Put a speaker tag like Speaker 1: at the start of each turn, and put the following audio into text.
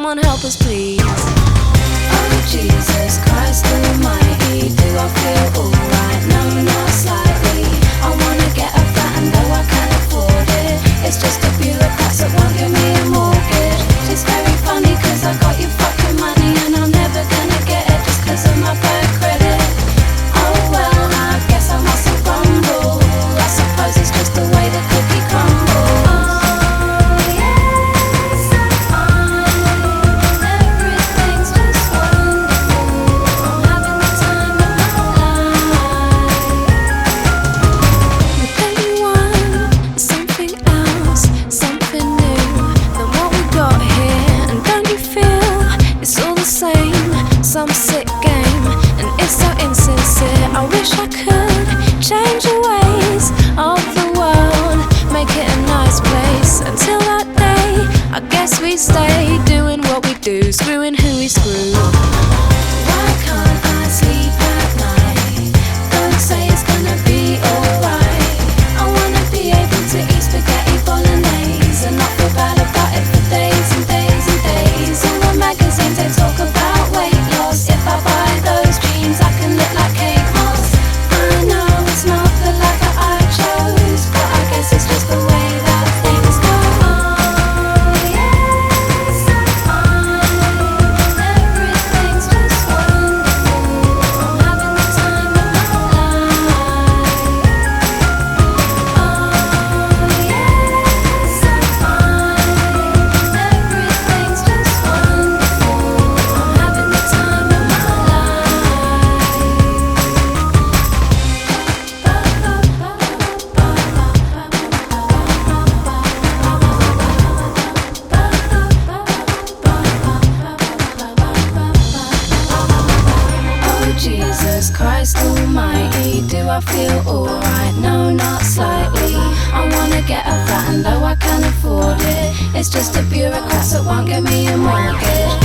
Speaker 1: Someone help us, please.
Speaker 2: Oh Jesus Christ Almighty, do I feel alright? No, not slightly. I wanna get a flat and though I can't afford it, it's just a bureaucrats that won't give me a mortgage. It's very funny cause I got your fucking money and I'm never gonna get it just cause of my bad credit. Oh well, I guess I mustn't grumble. I suppose it's just the way the cookie crumbles.
Speaker 1: Some sick game, and it's so insincere. I wish I could change the ways of the world, make it a nice place. Until that day, I guess we stay doing what we do, screwing who we screw.
Speaker 2: Why can't I sleep at night? Don't say it's gonna be alright. I wanna be able to eat spaghetti bolognese and not feel bad about it for days and days and days. All the magazines they talk about weight loss. If I buy those jeans I can look like Kate Moss. I know it's not the life that I chose, but I guess it's just the way that things go. Oh yes, I'm fine. Everything's just wonderful. I'm having the time of my life. Oh yes, I'm fine. Everything's just wonderful. I'm having the time of my life. Oh Jesus Christ Almighty, do I feel alright? No, not slightly. I wanna get a flat and though I can't afford it, it's just a bureaucrat that won't give me a mortgage.